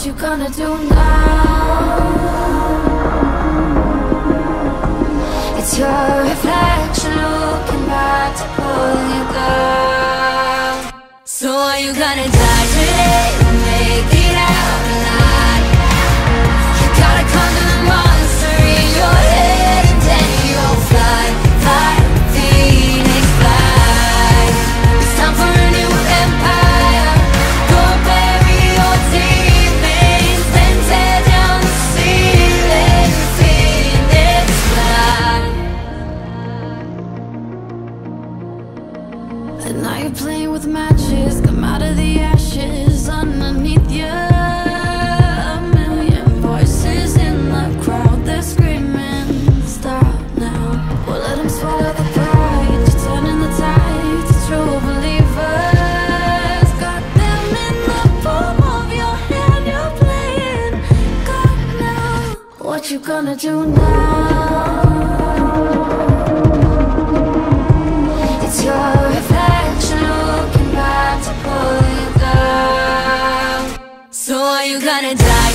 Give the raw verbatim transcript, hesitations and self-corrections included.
What you gonna do now? It's your reflection looking back to pull you down. So are you gonna die today or make it out alive? You gotta conquer the monster in your head, and then you'll fly, fly, phoenix fly. It's time for a new empire. Go bury your demons, then tear down the ceiling, phoenix fly. And now you're playing with matches, come out of the ashes underneath you. A million voices in the crowd, they're screaming, stop now. Well, let them swallow the pride, you're turning the tide to true believers. Got them in the palm of your hand, you're playing God now. What you gonna do now? It's your reflection looking back to pull you down. So are you gonna die?